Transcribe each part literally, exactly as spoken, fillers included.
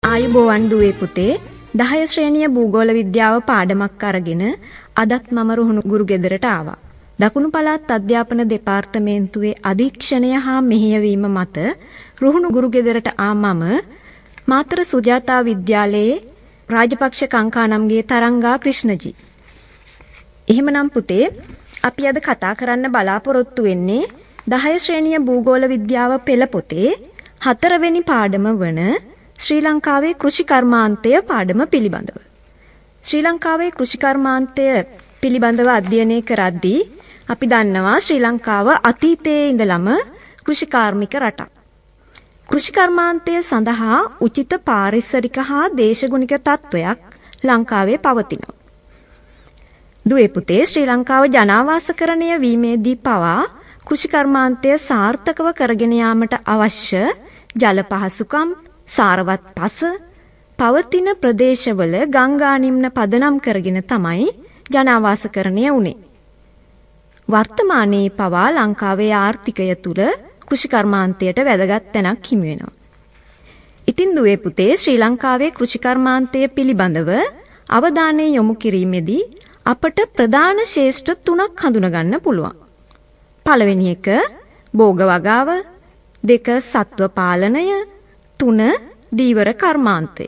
ආයුබෝවන් දුවේ පුතේ දහය ශ්‍රේණිය භූගෝල විද්‍යාව පාඩමක් අරගෙන අදත් මම රුහුණු ගුරු ගෙදරට ආවා. දකුණු පළාත් අධ්‍යාපන දෙපාර්තමේන්තුවේ අධීක්ෂණය හා මෙහෙයවීම මත රුහුණු ගුරු ගෙදරට ආ මම මාතර සුජාතා විද්‍යාලයේ රාජපක්ෂ කංකානම්ගේ තරංගා ක්‍රිෂ්ණජී. එහෙමනම් පුතේ අපි අද කතා කරන්න බලාපොරොත්තු වෙන්නේ දහය ශ්‍රේණිය භූගෝල විද්‍යාව පෙළ පොතේ හතරවෙනි පාඩම වන ශ්‍රී ලංකාවේ කෘෂි කර්මාන්තය පාඩම පිළිබඳව. ශ්‍රී ලංකාවේ කෘෂි කර්මාන්තය පිළිබඳව අධ්‍යයනය කරද්දී අපි දන්නවා ශ්‍රී ලංකාව අතීතයේ ඉඳලම කෘෂි කාර්මික රටක්. කෘෂි කර්මාන්තය සඳහා උචිත පාරිසරික හා දේශගුණික තත්ත්වයක් ලංකාවේ පවතිනවා. දුවේ පුතේ ශ්‍රී ලංකාව ජනාවාසකරණය වීමේදී පවා කෘෂි කර්මාන්තය සාර්ථකව කරගෙන යාමට අවශ්‍ය ජල පහසුකම් සාරවත් පස පවතින ප්‍රදේශවල ගංගා නිම්න පදනම් කරගෙන තමයි ජනාවාසකරණය වුණේ. වර්තමානයේ පවා ලංකාවේ ආර්ථිකය තුල කෘෂි කර්මාන්තයට වැදගත් තැනක් හිමි වෙනවා. ඉතින් දුවේ පුතේ ශ්‍රී ලංකාවේ කෘෂි කර්මාන්තය පිළිබඳව අවධානය යොමු කිරීමේදී අපට ප්‍රධාන ශේෂ්ඨ තුනක් හඳුනා ගන්න පුළුවන්. පළවෙනි එක භෝග වගාව, දෙක සත්ව පාලනය, තුන දීවර කර්මාන්තය.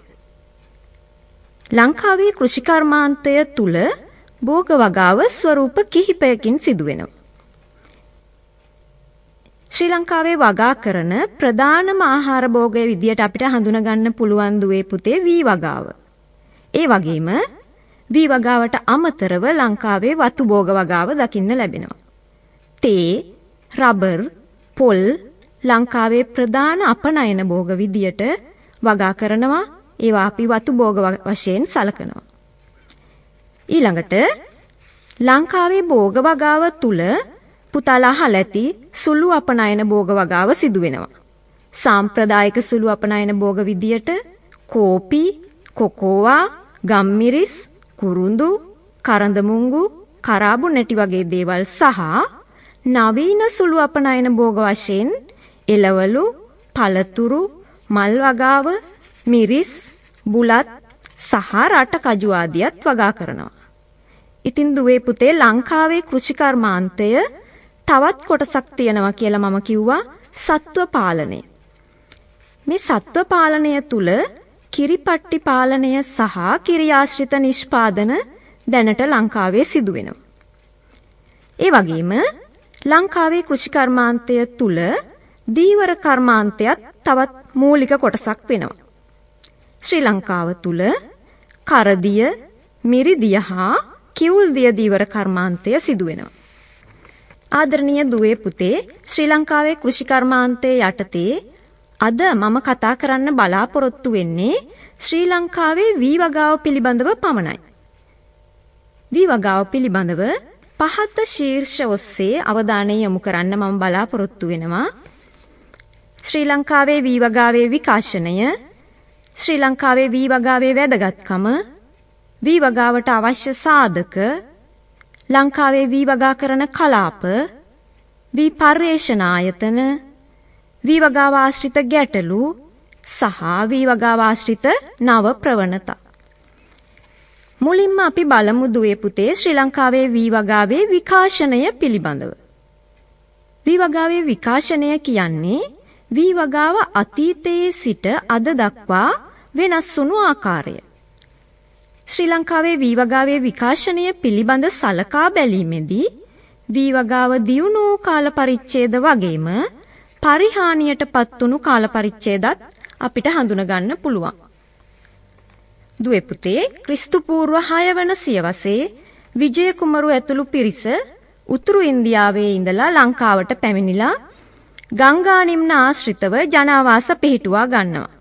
ලංකාවේ කෘෂි කර්මාන්තය තුල භෝග වගාව ස්වරූප කිහිපයකින් සිදු වෙනවා. ශ්‍රී ලංකාවේ වගා කරන ප්‍රධානම ආහාර භෝගය විදියට අපිට හඳුනා ගන්න පුළුවන් දුවේ පුතේ වී වගාව. ඒ වගේම වී වගාවට අමතරව ලංකාවේ වතු භෝග වගාව දකින්න ලැබෙනවා. තේ, රබර්, පොල් ලංකාවේ ප්‍රධාන අපනයන භෝග විදියට වගා කරනවා. ඒවා අපි වතු භෝග වශයෙන් සලකනවා. ඊළඟට ලංකාවේ භෝග වගාව තුල පුතාලා අහලා ඇති සුළු අපනයන භෝග වගාව සිදු වෙනවා. සාම්ප්‍රදායික සුළු අපනයන භෝග විදියට කෝපි, කොකෝවා, ගම්මිරිස්, කුරුඳු, කරඳමුංගු, කරාබු නැටි වගේ දේවල් සහ නවීන සුළු අපනයන භෝග වශයෙන් එළවලු, පළතුරු, මල් වගාව, මිරිස්, බුලත් සහ රට කජු ආදියත් වගා කරනවා. ඉතින් දුවේ පුතේ ලංකාවේ කෘෂි කර්මාන්තය තවත් කොටසක් තියෙනවා කියලා මම කිව්වා සත්ව පාලනය. මේ සත්ව පාලනය තුල කිරිපට්ටි පාලනය සහ කිරි ආශ්‍රිත නිෂ්පාදන දැනට ලංකාවේ සිදු වෙනවා. ඒ වගේම ලංකාවේ කෘෂි කර්මාන්තය තුල දීවර කර්මාන්තයත් තවත් මූලික කොටසක් වෙනවා. ශ්‍රී ලංකාව තුල කරදිය, මිරිදිය හා කිවුල්දිය දීවර කර්මාන්තය සිදු වෙනවා. ආදරණීය දුවේ පුතේ ශ්‍රී ලංකාවේ කෘෂි කර්මාන්තයේ යටතේ අද මම කතා කරන්න බලාපොරොත්තු වෙන්නේ ශ්‍රී ලංකාවේ වී වගාව පිළිබඳව පමණයි. වී වගාව පිළිබඳව පහත ශීර්ෂ ඔස්සේ අවධානය යොමු කරන්න මම බලාපොරොත්තු වෙනවා. ශ්‍රී ලංකාවේ වී වගාවේ විකාශනය, ශ්‍රී ලංකාවේ වී වගාවේ වැදගත්කම, වී වගාවට අවශ්‍ය සාධක, ලංකාවේ වී වගා කරන කලාප, වී පර්යේෂණ ආයතන, වී වගාව ආශ්‍රිත ගැටලු සහ වී වගාව ආශ්‍රිත නව ප්‍රවණතා. මුලින්ම අපි බලමු දුවේ පුතේ ශ්‍රී ලංකාවේ වී වගාවේ විකාශනය පිළිබඳව. වී වගාවේ විකාශනය කියන්නේ වී වගාව අතීතයේ සිට අද දක්වා වෙනස් වුණු ආකාරය. ශ්‍රී ලංකාවේ වී වගාවේ විකාශනය පිළිබඳ සලකා බැලීමේදී වී වගාව දියුණු කාල පරිච්ඡේද වගේම පරිහානියට පත්වුණු කාල පරිච්ඡේදත් අපිට හඳුනා ගන්න පුළුවන්. දුවේ පුතේ ක්‍රිස්තු පූර්ව හය වන සියවසේ විජය කුමරු ඇතුළු පිරිස උතුරු ඉන්දියාවේ ඉඳලා ලංකාවට පැමිණිලා ගංගා නිම්න ආශ්‍රිතව ජනාවාස පිහිටුවා ගන්නවා.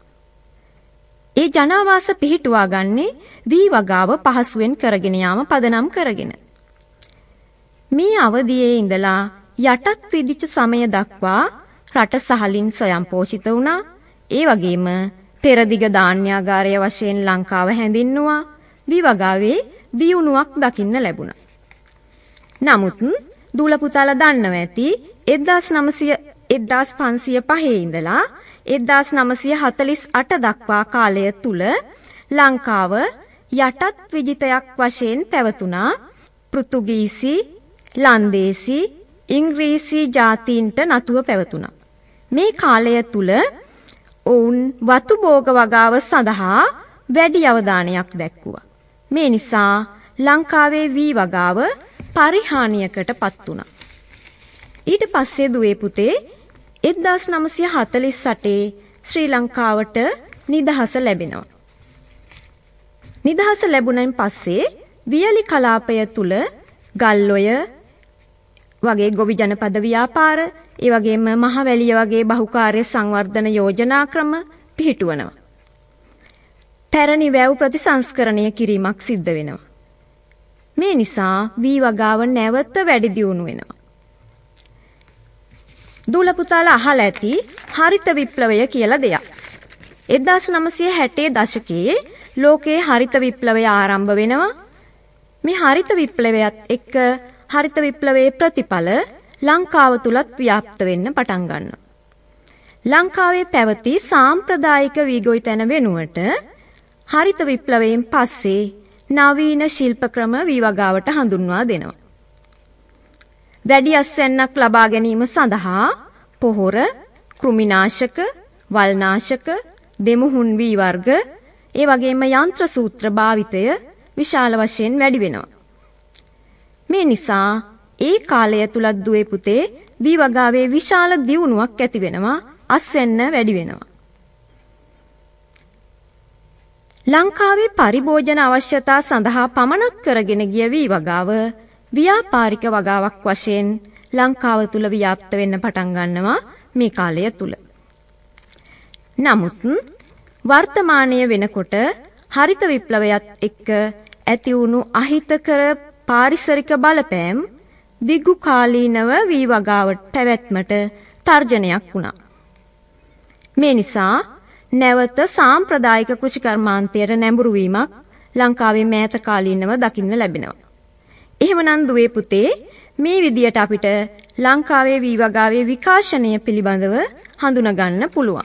ඒ ජනාවාස පිහිටුවා ගන්නේ වී වගාව පහසුවෙන් කරගෙන යාම පදනම් කරගෙන. මේ අවධියේ ඉඳලා යටත් විදිච්ච සමය දක්වා රට සහලින් ස්වයංපෝෂිත වුණා. ඒ වගේම පෙරදිග ධාන්‍යාගාරය වශයෙන් ලංකාව හැඳින්නුවා. වී වගාවේ දියුණුවක් දකින්න ලැබුණා. නමුත් දූල පුතාලා දන්නවා ඇති එක්දාස් නවසිය එක්දාස් පන්සිය පහේ ඉඳලා එක්දාස් නවසිය හතළිස් අට දක්වා කාලය තුල ලංකාව යටත් විජිතයක් වශයෙන් පැවතුණා. පෘතුගීසි, ලන්දේසි, ඉංග්‍රීසි ජාතීන්ට නතුව පැවතුණා. මේ කාලය තුල ඔවුන් වතු භෝග වගාව සඳහා වැඩි අවධානයක් දැක්වුවා. මේ නිසා ලංකාවේ වී වගාව පරිහානියකට පත් වුණා. ඊට පස්සේ දුවේ පුතේ එක්දාස් නවසිය හතළිස් අටේ ශ්‍රී ලංකාවට නිදහස ලැබෙනවා. නිදහස ලැබුණෙන් පස්සේ වියලි කලාපය තුල ගල්ඔය වගේ ගොවි ජනපද ව්‍යාපාර, ඒ වගේම මහවැලිය වගේ බහුකාර්ය සංවර්ධන යෝජනා ක්‍රම පිහිටුවනවා. පැරණි වැව් ප්‍රතිසංස්කරණය කිරීමක් සිද්ධ වෙනවා. මේ නිසා වී වගාව නැවත වැඩි දියුණු වෙනවා. දූල පුතාලා අහලා ඇති හරිත විප්ලවය කියලා දෙයක්. එක්දාස් නවසිය හැටේ දශකයේ ලෝකයේ හරිත විප්ලවය ආරම්භ වෙනවා. මේ හරිත විප්ලවයත් එක්ක හරිත විප්ලවයේ ප්‍රතිඵල ලංකාව තුලත් ව්‍යාප්ත වෙන්න පටන් ගන්නවා. ලංකාවේ පැවති සාම්ප්‍රදායික වීගොවිතැන වෙනුවට හරිත විප්ලවයෙන් පස්සේ නවීන ශිල්ප ක්‍රම වී වගාවට හඳුන්වා දෙනවා. වැඩි අස්වැන්නක් ලබා ගැනීම සඳහා පොහොර, කෘමිනාශක, වල්නාශක, දෙමුහුන් වී වර්ග, ඒ වගේම යන්ත්‍ර සූත්‍ර භාවිතය විශාල වශයෙන් වැඩි වෙනවා. මේ නිසා ඒ කාලය තුලත් දුවේ පුතේ වී වගාවේ විශාල දියුණුවක් ඇති වෙනවා. අස්වැන්න වැඩි වෙනවා. ලංකාවේ පරිභෝජන අවශ්‍යතා සඳහා පමණක් කරගෙන ගිය වී වගාව ව්‍යාපාරික වගාවක් වශයෙන් ලංකාව තුල ව්‍යාප්ත වෙන්න පටන් ගන්නවා මේ කාලය තුල. නමුත් වර්තමානයේ වෙනකොට හරිත විප්ලවයත් එක්ක ඇති වුණු අහිතකර පාරිසරික බලපෑම් දිගු කාලීනව වී වගාවට පැවැත්මට තර්ජනයක් වුණා. මේ නිසා නැවත සාම්ප්‍රදායික කෘෂි කර්මාන්තයට නැඹුරු වීමක් ලංකාවේ මෑත කාලීනව දකින්න ලැබෙනවා. එහෙමනම් දුවේ පුතේ මේ විදියට අපිට ලංකාවේ වී වගාවේ විකාශනය පිළිබඳව හඳුනා ගන්න පුළුවන්.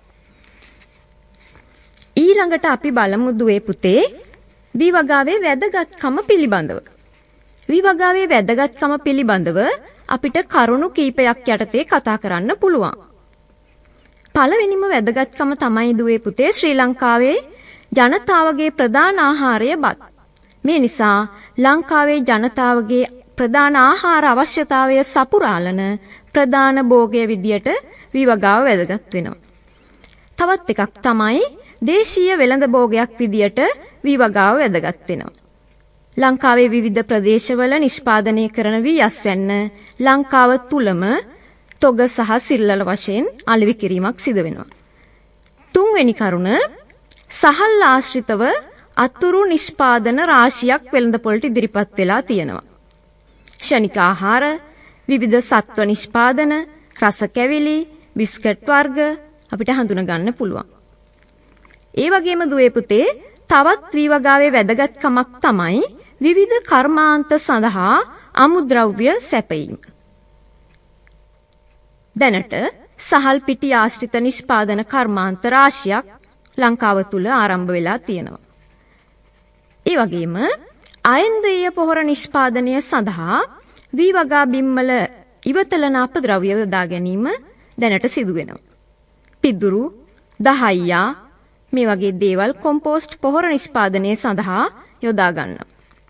ඊළඟට අපි බලමු දුවේ පුතේ වී වගාවේ වැදගත්කම පිළිබඳව. වී වගාවේ වැදගත්කම පිළිබඳව අපිට කරුණු කීපයක් යටතේ කතා කරන්න පුළුවන්. පළවෙනිම වැදගත්කම තමයි දුවේ පුතේ ශ්‍රී ලංකාවේ ජනතාවගේ ප්‍රධාන ආහාරය බත්. මේ නිසා ලංකාවේ ජනතාවගේ ප්‍රධාන ආහාර අවශ්‍යතාවය සපුරාලන ප්‍රධාන භෝගය විදියට වී වගාව වැදගත් වෙනවා. තවත් එකක් තමයි දේශීය වෙළඳ භෝගයක් විදියට වී වගාව වැදගත් වෙනවා. ලංකාවේ විවිධ ප්‍රදේශවල නිෂ්පාදනය කරන වී අස්වැන්න ලංකාව තුලම තොග සහ සිල්ලල වශයෙන් අලෙවි කිරීමක් සිදු වෙනවා. තුන්වෙනි කරුණ සහල් ආශ්‍රිතව අතුරු නිෂ්පාදන රාශියක් වෙළඳපොළට ඉදිරිපත් වෙලා තියෙනවා. ක්ෂණික ආහාර, විවිධ සත්ව නිෂ්පාදන, රස කැවිලි, බිස්කට් වර්ග අපිට හඳුනා ගන්න පුළුවන්. ඒ වගේම දුවේ පුතේ තවත් වී වගාවේ වැදගත්කමක් තමයි විවිධ කර්මාන්ත සඳහා අමුද්‍රව්‍ය සැපයීම. දැනට සහල් පිටි ආශ්‍රිත නිෂ්පාදන කර්මාන්ත රාශියක් ලංකාව තුල ආරම්භ වෙලා තියෙනවා. ඒ වගේම අයින්ද්‍රිය පොහොර නිෂ්පාදනය සඳහා වී වගා බිම්වල ඉවතලන අපද්‍රව්‍ය යොදා ගැනීම දැනට සිදු වෙනවා. පිදුරු, දහයියා මේ වගේ දේවල් කොම්පෝස්ට් පොහොර නිෂ්පාදනය සඳහා යොදා ගන්නවා.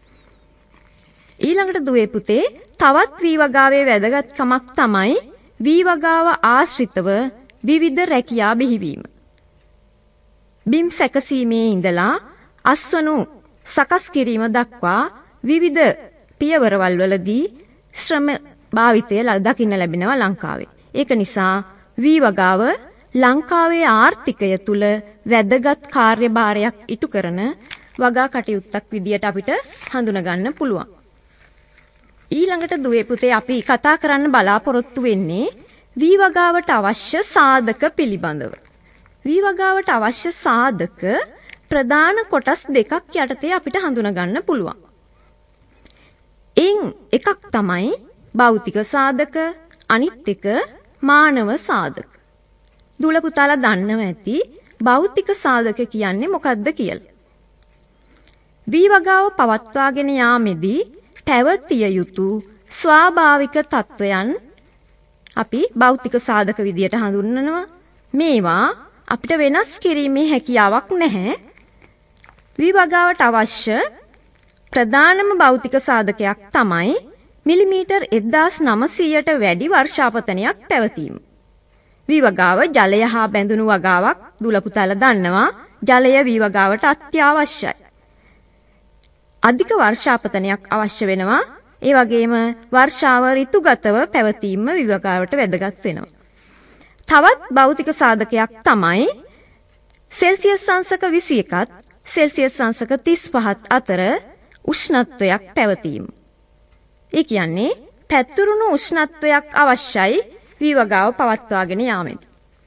ඊළඟට දුවේ පුතේ තවත් වී වගාවේ වැදගත්කමක් තමයි වී වගාව ආශ්‍රිතව විවිධ රැකියා බිහිවීම. බිම් සැකසීමේ ඉඳලා අස්වනු සකස් කිරීම දක්වා විවිධ පියවරවල් වලදී ශ්‍රම භාවිතය දකින්න ලැබෙනවා ලංකාවේ. ඒක නිසා වී වගාව ලංකාවේ ආර්ථිකය තුල වැදගත් කාර්යභාරයක් ඉටු කරන වගා කටයුත්තක් විදියට අපිට හඳුනා ගන්න පුළුවන්. ඊළඟට දුවේ පුතේ අපි කතා කරන්න බලාපොරොත්තු වෙන්නේ වී වගාවට අවශ්‍ය සාධක පිළිබඳව. වී වගාවට අවශ්‍ය සාධක ප්‍රධාන කොටස් දෙකක් යටතේ අපිට හඳුනා ගන්න පුළුවන්. එයින් එකක් තමයි භෞතික සාධක, අනිත් එක මානව සාධක. දුල පුතාලා දන්නව ඇති භෞතික සාධක කියන්නේ මොකක්ද කියලා. වී වගාව පවත්වාගෙන යාමේදී පැවතිය යුතු ස්වාභාවික තත්වයන් අපි භෞතික සාධක විදියට හඳුන්වනවා. මේවා අපිට වෙනස් කිරීමේ හැකියාවක් නැහැ. වී වගාවට අවශ්‍ය ප්‍රධානම භෞතික සාධකයක් තමයි මිලිමීටර් එක්දාස් නවසීයට වැඩි වර්ෂාපතනයක් පැවතීම. වී වගාව ජලය හා බැඳුණු වගාවක්. දුල පුතාලා දන්නවා ජලය වී වගාවට අත්‍යවශ්‍යයි. අධික වර්ෂාපතනයක් අවශ්‍ය වෙනවා. ඒ වගේම වර්ෂාව ඍතුගතව පැවතීම වී වගාවට වැදගත් වෙනවා. තවත් භෞතික සාධකයක් තමයි සෙල්සියස් අංශක විසි එකත් සෙල්සියස් අංශක තිස් පහත් අතර උෂ්ණත්වයක් පැවතීම. ඒ කියන්නේ පැතුරුණු උෂ්ණත්වයක් අවශ්‍යයි වී වගාව පවත්වාගෙන යාමේදී.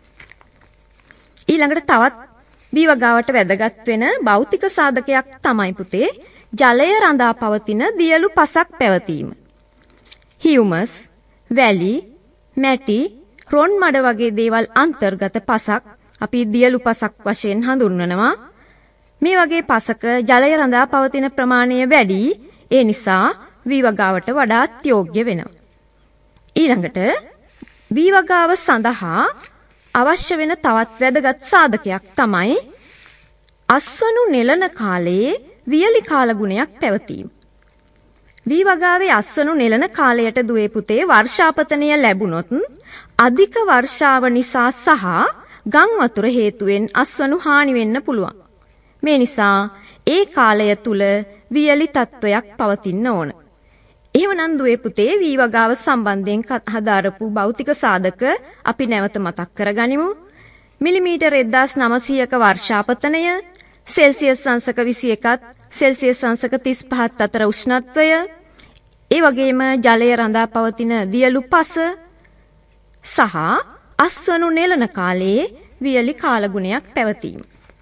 ඊළඟට තවත් වී වගාවට වැදගත් වෙන භෞතික සාධකයක් තමයි පුතේ ජලය රඳා පවතින දියලු පසක් පැවතීම. හියුමස්, වැලි, මැටි, රොන් මඩ වගේ දේවල් අන්තර්ගත පසක් අපි දියලු පසක් වශයෙන් හඳුන්වනවා. මේ වගේ පසක ජලය රඳා පවතින ප්‍රමාණය වැඩි. ඒ නිසා වී වගාවට වඩාත් යෝග්‍ය වෙනවා. ඊළඟට වී වගාව සඳහා අවශ්‍ය වෙන තවත් වැදගත් සාධකයක් තමයි අස්වනු නෙලන කාලයේ වියලි කාල ගුණයක් පැවතීම. වී වගාවේ අස්වනු නෙලන කාලයට දුවේ පුතේ වර්ෂාපතනය ලැබුණොත් අධික වර්ෂාව නිසා සහ ගම් වතුර හේතුවෙන් අස්වනු හානි වෙන්න පුළුවන්. මේ නිසා ඒ කාලය තුල වියලි තත්වයක් පවතින්න ඕන. එහෙමනම් දුවේ පුතේ වී වගාව සම්බන්ධයෙන් හදාරපු භෞතික සාධක අපි නැවත මතක් කරගනිමු. මිලිමීටර් එක්දාස් නවසීයක වර්ෂාපතනය, සෙල්සියස් අංශක විසි එකත් සෙල්සියස් අංශක තිස් පහත් අතර උෂ්ණත්වය, ඒ වගේම ජලය රඳා පවතින දියලු පස සහ අස්වනු නෙලන කාලයේ වියලි කාලගුණයක් පැවතීම.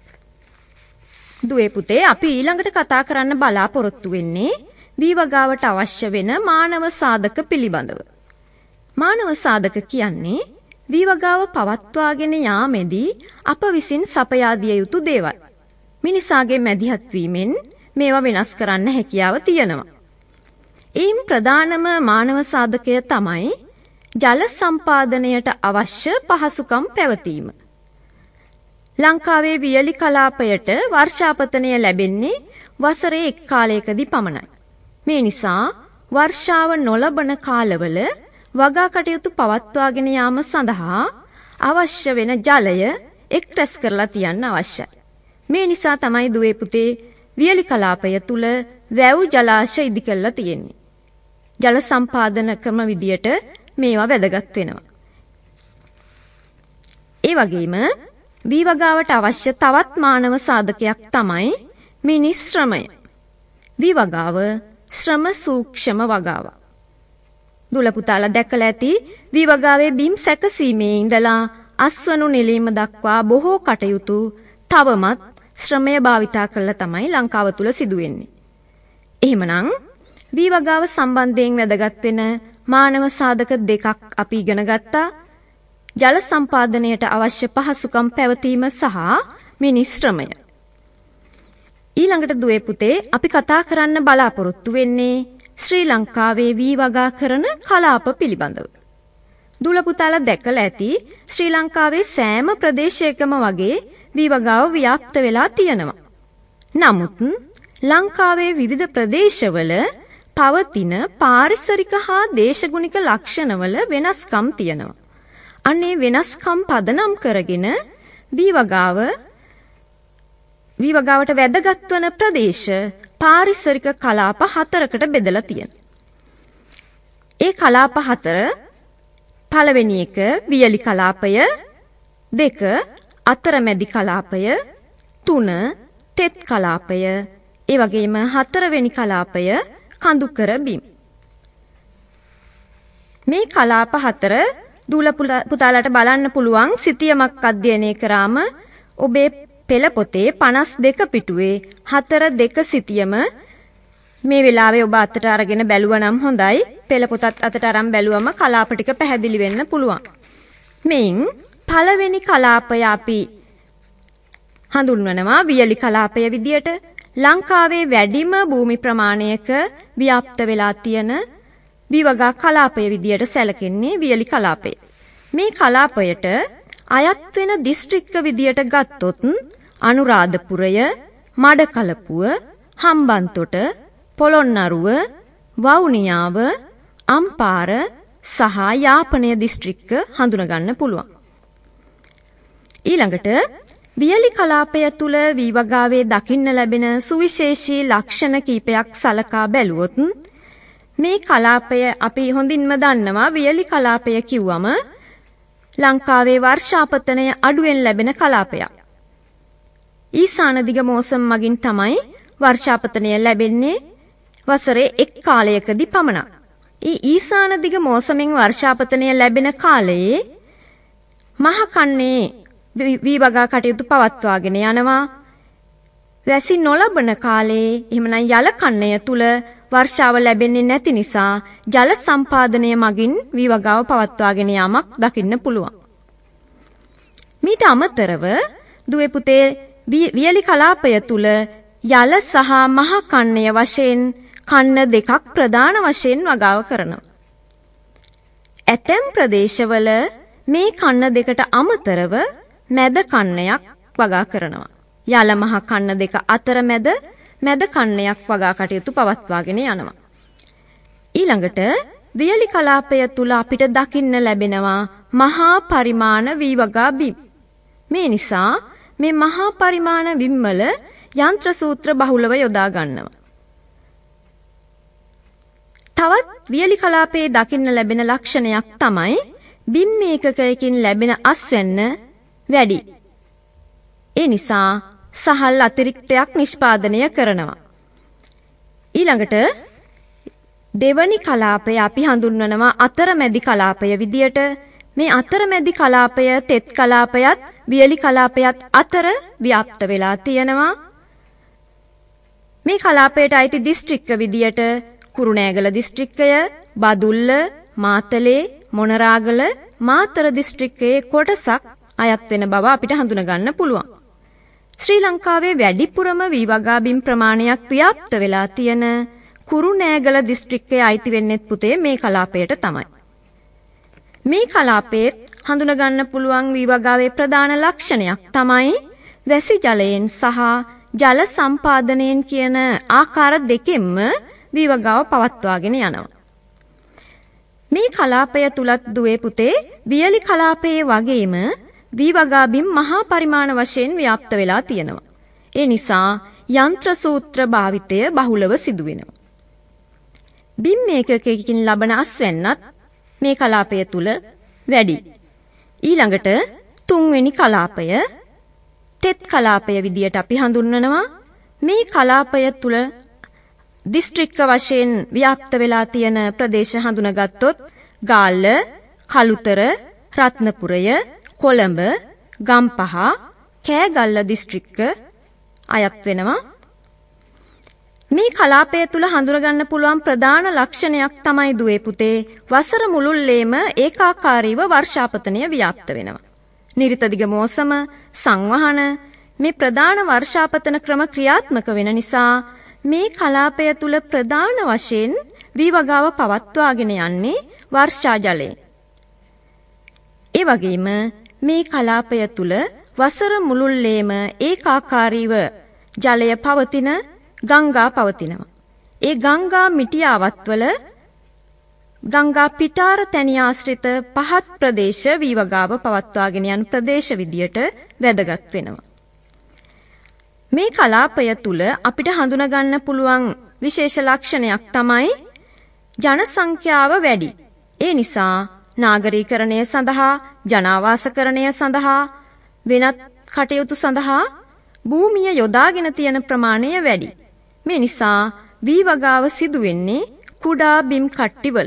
දුවේ පුතේ අපි ඊළඟට කතා කරන්න බලාපොරොත්තු වෙන්නේ වී වගාවට අවශ්‍ය වෙන මානව සාධක පිළිබඳව. මානව සාධක කියන්නේ වී වගාව පවත්වාගෙන යාමේදී අප විසින් සපයා දිය යුතු දේවල්. මිනිසාගේ මැදිහත් වීමෙන් මේවා වෙනස් කරන්න හැකියාව තියෙනවා. ඊම් ප්‍රධානම මානව සාධකය තමයි ජල සම්පාදනයට අවශ්‍ය පහසුකම් පැවතීම. ලංකාවේ වියලි කලාපයට වර්ෂාපතනය ලැබෙන්නේ වසරේ එක් කාලයකදී පමණයි. මේ නිසා වර්ෂාව නොලබන කාලවල වගා කටයුතු පවත්වාගෙන යාම සඳහා අවශ්‍ය වෙන ජලය එක් රැස් කරලා තියන්න අවශ්‍යයි. මේ නිසා තමයි දුවේ පුතේ වියලි කලාපය තුල වැව් ජලාශ ඉදි කරලා තියෙන්නේ. ජල සම්පාදන ක්‍රම විදියට මේවා වැදගත් වෙනවා. ඒ වගේම වී වගාවට අවශ්‍ය තවත් මානව සාධකයක් තමයි මිනිස් ශ්‍රමය. වී වගාව ශ්‍රම සූක්ෂම වගාවක්. දුල පුතාලා දැකලා ඇති වී වගාවේ බිම් සැකසීමේ ඉඳලා අස්වනු නෙලීම දක්වා බොහෝ කටයුතු තවමත් ශ්‍රමය භාවිතා කරලා තමයි ලංකාව තුල සිදු වෙන්නේ. එහෙමනම් වී වගාව සම්බන්ධයෙන් වැදගත් වෙන මානව සාධක දෙකක් අපි ඉගෙන ගත්තා. ජල සම්පාදනයට අවශ්‍ය පහසුකම් පැවතීම සහ මිනිස් ශ්‍රමය. ඊළඟට දුවේ පුතේ අපි කතා කරන්න බලාපොරොත්තු වෙන්නේ ශ්‍රී ලංකාවේ වී වගා කරන කලාප පිළිබඳව. දුල පුතාලා දැකලා ඇති ශ්‍රී ලංකාවේ සෑම ප්‍රදේශයකම වගේ වී වගාව ව්‍යාප්ත වෙලා තියෙනවා. නමුත් ලංකාවේ විවිධ ප්‍රදේශවල පවතින පාරිසරික හා දේශගුණික ලක්ෂණවල වෙනස්කම් තියෙනවා. අනේ වෙනස්කම් පදනම් කරගෙන වී වගාව වී වගාවට වැදගත් වන ප්‍රදේශ පාරිසරික කලාප හතරකට බෙදලා තියෙනවා. ඒ කලාප හතර පළවෙනි එක වියලි කලාපය, දෙක අතරමැදි කලාපය, තුන තෙත් කලාපය, ඒ වගේම හතරවෙනි කලාපය කඳුකර බිම්. මේ කලාප හතර දුල පුතාලට බලන්න පුළුවන් සිතියමක් අධ්‍යයනය කරාම ඔබේ පෙළ පොතේ පනස් දෙක පිටුවේ හතර දෙක සිතියම මේ වෙලාවේ ඔබ අතට අරගෙන බැලුවා නම් හොඳයි. පෙළ පොතත් අතට අරන් බැලුවම කලාප ටික පැහැදිලි වෙන්න පුළුවන්. මෙයින් පළවෙනි කලාපය අපි හඳුන්වනවා වියලි කලාපය විදියට. ලංකාවේ වැඩිම භූමි ප්‍රමාණයක ව්‍යාප්ත වෙලා තියෙන විවගා කලාපය විදියට සැලකෙන්නේ වියලි කලාපය. මේ කලාපයට අයත් වෙන දිස්ත්‍රික්ක විදියට ගත්තොත් අනුරාධපුරය, මඩකලපුව, හම්බන්තොට, පොළොන්නරුව, වවුනියාව, අම්පාර සහ යාපනය දිස්ත්‍රික්ක හඳුනගන්න පුළුවන්. ඊළඟට වියලි කලාපය තුල වී වගාවේ දකින්න ලැබෙන සුවිශේෂී ලක්ෂණ කීපයක් සලකා බැලුවොත් මේ කලාපය අපි හොඳින්ම දන්නවා. වියලි කලාපය කිව්වම ලංකාවේ වර්ෂාපතනය අඩුවෙන් ලැබෙන කලාපයක්. ඊසාන දිග මෝසම් මගින් තමයි වර්ෂාපතනය ලැබෙන්නේ වසරේ එක් කාලයකදී පමණක්. ඊ ඊසාන දිග මෝසමෙන් වර්ෂාපතනය ලැබෙන කාලයේ මහ කන්නේ වී වගා කටයුතු පවත්වාගෙන යනවා. වැසි නොලබන කාලේ එහෙමනම් යල කන්නය තුල වර්ෂාව ලැබෙන්නේ නැති නිසා ජල සම්පාදනය මගින් වී වගාව පවත්වාගෙන යාමක් දකින්න පුළුවන්. මීට අමතරව දුවේ පුතේ වියලි කලාපය තුල යල සහ මහ කන්නය වශයෙන් කන්න දෙකක් ප්‍රධාන වශයෙන් වගාව කරනවා. ඇතැම් ප්‍රදේශවල මේ කන්න දෙකට අමතරව මැද කන්නයක් වගා කරනවා. යල මහ කන්න දෙක අතර මැද මැද කන්නයක් වගා කටයුතු පවත්වාගෙන යනවා. ඊළඟට වියලි කලාපය තුල අපිට දකින්න ලැබෙනවා මහා පරිමාණ වී වගා බිම්. මේ නිසා මේ මහා පරිමාණ බිම් වල යන්ත්‍ර සූත්‍ර බහුලව යොදා ගන්නවා. තවත් වියලි කලාපයේ දකින්න ලැබෙන ලක්ෂණයක් තමයි බිම් මේකකයකින් ලැබෙන අස්වැන්න වැඩි. ඒ නිසා සහල් අතිරික්තයක් නිෂ්පාදනය කරනවා. ඊළඟට දෙවනි කලාපය අපි හඳුන්වනවා අතරමැදි කලාපය විදියට. මේ අතරමැදි කලාපය තෙත් කලාපයත් වියලි කලාපයත් අතර ව්‍යාප්ත වෙලා තියෙනවා. මේ කලාපයට අයිති දිස්ත්‍රික්ක විදියට කුරුණෑගල දිස්ත්‍රික්කය, බදුල්ල, මාතලේ, මොනරාගල, මාතර දිස්ත්‍රික්කයේ කොටසක් අයත් වෙන බව අපිට හඳුනා ගන්න පුළුවන්. ශ්‍රී ලංකාවේ වැඩිපුරම වී වගා බිම් ප්‍රමාණයක් ව්‍යාප්ත වෙලා තියෙන කුරුණෑගල දිස්ත්‍රික්කයේ අයිති වෙන්නේ පුතේ මේ කලාපයට තමයි. මේ කලාපයේ හඳුනා ගන්න පුළුවන් වී වගාවේ ප්‍රධාන ලක්ෂණයක් තමයි වැසි ජලයෙන් සහ ජල සම්පාදනයෙන් කියන ආකාර දෙකෙන්ම වී වගාව පවත්වාගෙන යනවා. මේ කලාපය තුලත් දුවේ පුතේ වියලි කලාපයේ වගේම වී වගා බිම් මහා පරිමාණ වශයෙන් ව්‍යාප්ත වෙලා තියෙනවා. ඒ නිසා යන්ත්‍ර සූත්‍ර භාවිතය බහුලව සිදු වෙනවා. බිම් මේකකයකින් ලබන අස්වැන්නත් මේ කලාපය තුල වැඩි. ඊළඟට තුන්වෙනි කලාපය තෙත් කලාපය විදියට අපි හඳුන්වනවා. මේ කලාපය තුල දිස්ත්‍රික්ක වශයෙන් ව්‍යාප්ත වෙලා තියෙන ප්‍රදේශ හඳුනාගත්තොත් ගාල්ල, කළුතර, රත්නපුරය, කොළඹ, ගම්පහ, කෑගල්ල දිස්ත්‍රික්ක අයත් වෙනවා. මේ කලාපය තුල හඳුනගන්න පුළුවන් ප්‍රධාන ලක්ෂණයක් තමයි දුවේ පුතේ වසර මුළුල්ලේම ඒකාකාරීව වර්ෂාපතනය ව්‍යාප්ත වෙනවා. නිරිත දිග මෝසම, සංවහන මේ ප්‍රධාන වර්ෂාපතන ක්‍රම ක්‍රියාත්මක වෙන නිසා මේ කලාපය තුල ප්‍රධාන වශයෙන් වී වගාව පවත්වාගෙන යන්නේ වර්ෂා ජලයෙන්. ඒ වගේම මේ කලාපය තුල වසර මුළුල්ලේම ඒකාකාරීව ජලය පවතින ගංගා පවතිනවා. ඒ ගංගා මිටියාවත්වල ගංගා පිටාර තැනි ආශ්‍රිත පහත් ප්‍රදේශ වී වගාව පවත්වාගෙන යන ප්‍රදේශ විදියට වැදගත් වෙනවා. මේ කලාපය තුල අපිට හඳුනා ගන්න පුළුවන් විශේෂ ලක්ෂණයක් තමයි ජන සංඛ්‍යාව වැඩි. ඒ නිසා නාගරීකරණය සඳහා, ජනාවාසකරණය සඳහා, වෙනත් කටයුතු සඳහා භූමිය යොදාගෙන තියෙන ප්‍රමාණය වැඩි. මේ නිසා වී වගාව සිදු වෙන්නේ කුඩා බිම් කට්ටිවල.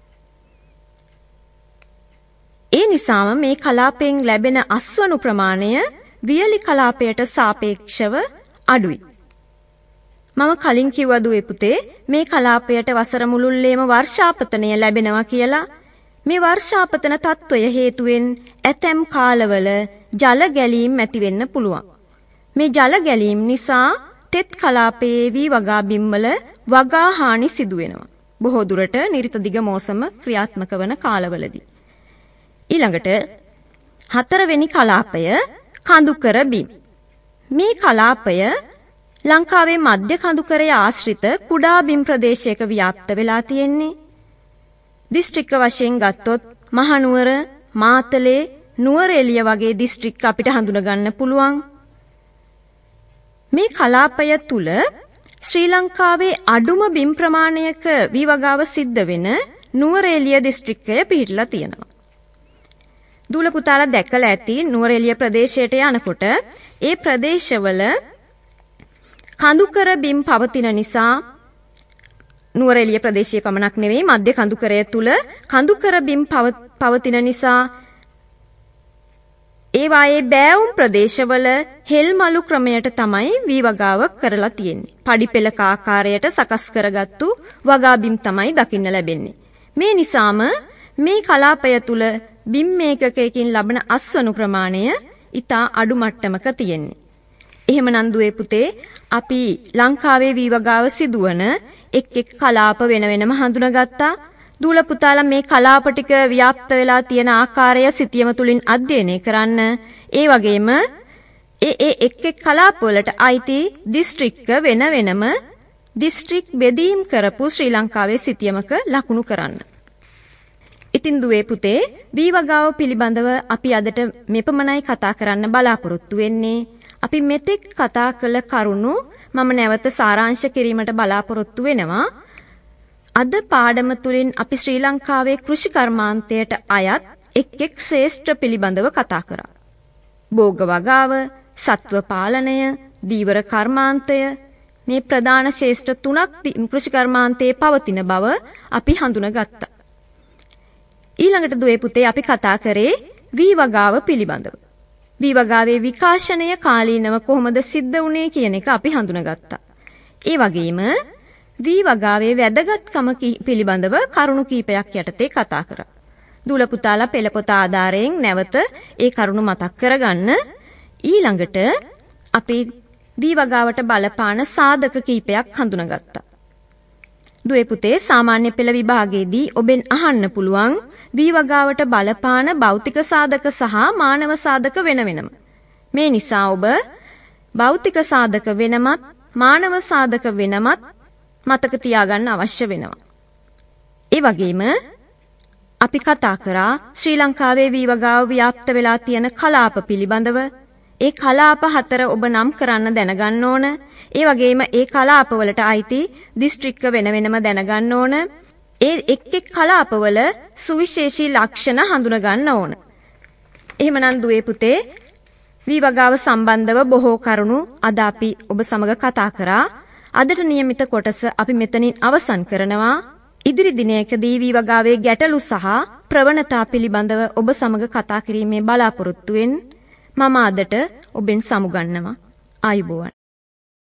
ඒ නිසාම මේ කලාපයෙන් ලැබෙන අස්වනු ප්‍රමාණය වියලි කලාපයට සාපේක්ෂව අඩුයි. මම කලින් කිව්වා දුවේ පුතේ මේ කලාපයට වසර මුළුල්ලේම වර්ෂාපතනය ලැබෙනවා කියලා. මේ වර්ෂාපතන තත්ත්වය හේතුවෙන් ඇතැම් කාලවල ජල ගැලීම් ඇති වෙන්න පුළුවන්. මේ ජල ගැලීම් නිසා තෙත් කලාපයේ වී වගා බිම්වල වගා හානි සිදු වෙනවා. බොහෝ දුරට නිරිත දිග මෝසම ක්‍රියාත්මක වන කාලවලදී. ඊළඟට හතරවෙනි කලාපය කඳුකර බිම්. මේ කලාපය ලංකාවේ මධ්‍ය කඳුකරය ආශ්‍රිත කුඩා බිම් ප්‍රදේශයක ව්‍යාප්ත වෙලා තියෙන්නේ. දිස්ත්‍රික්ක වශයෙන් ගත්තොත් මහනුවර, මාතලේ, නුවරඑළිය වගේ දිස්ත්‍රික්ක අපිට හඳුනා ගන්න පුළුවන්. මේ කලාපය තුල ශ්‍රී ලංකාවේ අඩුම බිම් ප්‍රමාණයක වී වගාව සිද්ධ වෙන නුවරඑළිය දිස්ත්‍රික්කය පිහිටලා තියෙනවා. දූල පුතාලා දැකලා ඇති නුවරඑළිය ප්‍රදේශයට යනකොට ඒ ප්‍රදේශවල කඳුකර බිම් පවතින නිසා නුවරඑළිය ප්‍රදේශයේ පමණක් නෙවෙයි මධ්‍ය කඳුකරය තුල කඳුකර බිම් පවතින නිසා ඒ වායේ බෑවුම් ප්‍රදේශවල හෙල්මලු ක්‍රමයට තමයි වී වගාව කරලා තියෙන්නේ. පඩිපෙළක ආකාරයට සකස් කරගත්තු වගා බිම් තමයි දකින්න ලැබෙන්නේ. මේ නිසාම මේ කලාපය තුල බිම් මේකකයකින් ලබන අස්වනු ප්‍රමාණය ඉතා අඩු මට්ටමක තියෙන්නේ. එහෙමනම් දුවේ පුතේ අපි ලංකාවේ වී වගාව සිදුවන එක් එක් කලාප වෙන වෙනම හඳුනාගත්තා. දූල පුතාලා මේ කලාප ටික ව්‍යාප්ත වෙලා තියෙන ආකාරය සිතියම තුලින් අධ්‍යයනය කරන්න. ඒ වගේම ඒ ඒ එක් එක් කලාප වලට අයිති දිස්ත්‍රික්ක වෙන වෙනම දිස්ත්‍රික් බෙදීම් කරපු ශ්‍රී ලංකාවේ සිතියමක ලකුණු කරන්න. ඉතින් දුවේ පුතේ වී වගාව පිළිබඳව අපි අදට මෙපමණයි කතා කරන්න බලාපොරොත්තු වෙන්නේ. අපි මෙතෙක් කතා කළ කරුණු මම නැවත සාරාංශ කිරීමට බලාපොරොත්තු වෙනවා. අද පාඩම තුලින් අපි ශ්‍රී ලංකාවේ කෘෂි කර්මාන්තයට අයත් එක් එක් ශ්‍රේෂ්ඨ පිළිබඳව කතා කරා. භෝග වගාව, සත්ව පාලනය, දීවර කර්මාන්තය මේ ප්‍රධාන ශ්‍රේෂ්ඨ තුනක් කෘෂි කර්මාන්තයේ පවතින බව අපි හඳුනාගත්තා. ඊළඟට දුවේ පුතේ අපි කතා කරේ වී වගාව පිළිබඳව. වී වගාවේ විකාශනය කාලීනව කොහොමද සිද්ධ වුනේ කියන එක අපි හඳුනාගත්තා. ඒ වගේම වී වගාවේ වැදගත්කම පිළිබඳව කරුණු කීපයක් යටතේ කතා කරා. දූල පුතාලා පෙළපොත ආධාරයෙන් නැවත ඒ කරුණු මතක් කරගන්න. ඊළඟට අපි වී වගාවට බලපාන සාධක කීපයක් හඳුනාගත්තා. දුවේ පුතේ සාමාන්‍ය පෙළ විභාගයේදී ඔබෙන් අහන්න පුළුවන් වී වගාවට බලපාන භෞතික සාධක සහ මානව සාධක වෙන වෙනම. මේ නිසා ඔබ භෞතික සාධක වෙනමත් මානව සාධක වෙනමත් මතක තියාගන්න අවශ්‍ය වෙනවා. ඒ වගේම අපි කතා කරා ශ්‍රී ලංකාවේ වී වගාව ව්‍යාප්ත වෙලා තියෙන කලාප පිළිබඳව. ඒ කලාප හතර ඔබ නම් කරන්න දැනගන්න ඕන. ඒ වගේම ඒ කලාපවලට අයිති දිස්ත්‍රික්ක වෙන වෙනම දැනගන්න ඕන. ඒ එක් එක් කලාපවල සුවිශේෂී ලක්ෂණ හඳුනා ගන්න ඕන. එහෙමනම් දුවේ පුතේ වී වගාව සම්බන්ධව බොහෝ කරුණු අද අපි ඔබ සමග කතා කරා. අදට નિયમિત කොටස අපි මෙතනින් අවසන් කරනවා. ඉදිරි දිනයකදී වී වගාවේ ගැටලු සහ ප්‍රවණතා පිළිබඳව ඔබ සමග කතා කිරීමේ බලාපොරොත්තුවෙන් මම අදට ඔබෙන් සමුගන්නවා. ආයුබෝවන්.